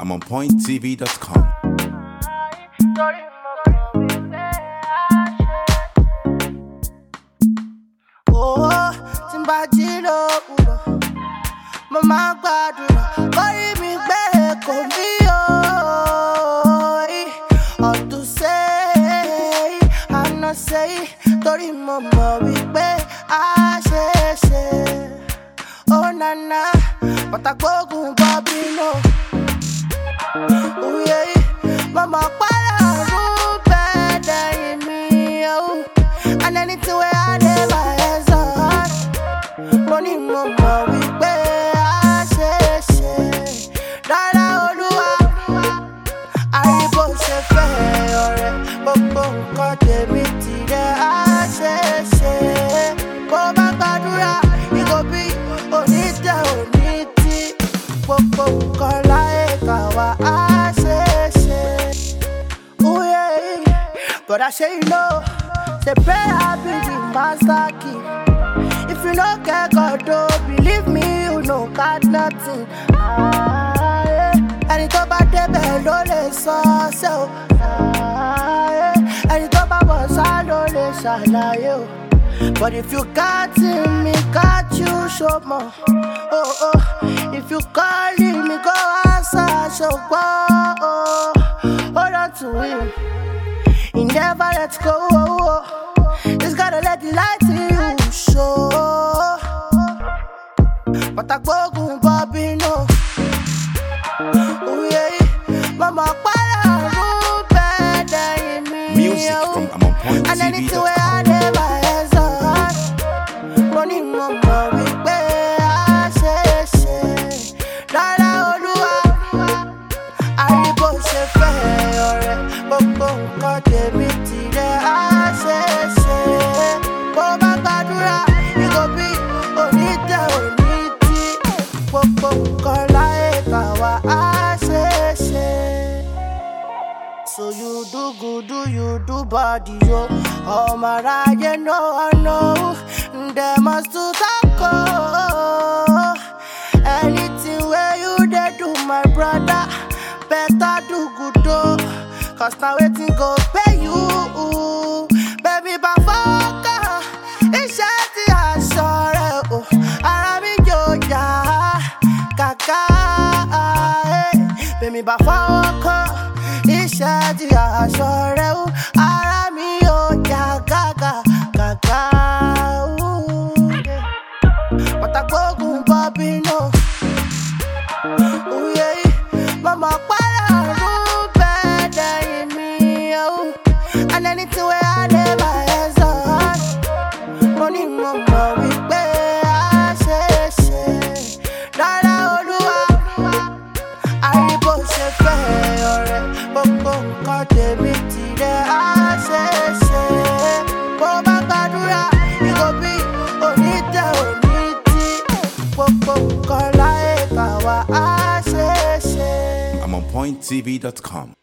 I'm on pointtv.com. Oh, Timbajilo, Mama Guadura, carry me back on me. All to say, I'm not say, Tori Mama, we pay, oh, Nana, but I go to Babino. Oh, yeah, Mama, better in me, oh, and anything where I never has on. Money, Mama, we pay, Dada Olua, I both say fair, but got the meeting there, Boba Badura, you go be Onita, Popo, Kalaekawa, oh yeah, but I say no, say prayer be the master key. If you no get God, don't believe me, you no got nothing. And it's about the bell, don't so. And it's about what's I don't. But if you got him, me got you, show more. Oh, if you call him, me go answer, show go. Hold on to him, he never lets go. Just gotta let the light in you show. But I go to Bobby, no. Oh yeah, Mama, better in me. Music from I'm on And anything where I pointtv.com. never has on. Money, Mama, we pay, Dada Olua, I both say fair, but got the meeting there, Boba Badura, you go be Onita, Popo, Kalaekawa, So you do good, do you do body, yo? Oh, my ride, no, I know. They must do taco. Anything where you they do, my brother, better do good, though. Cause now waiting go pay you. Baby, Bafaka, it's just the sorrow. Arabi Joja, Kaka, baby, Bafaka. Ishadi ashoreu arami o ya gaga gaga. But I go to Bobby no. Oh yeah, Mama better in me oh. And anything where I never has on. Money Mama we pay Dada Olua, I both say fair. Got the meeting there, Boba Badura, you go be Onita, Popo, Kalaekawa, I'm on pointtv.com.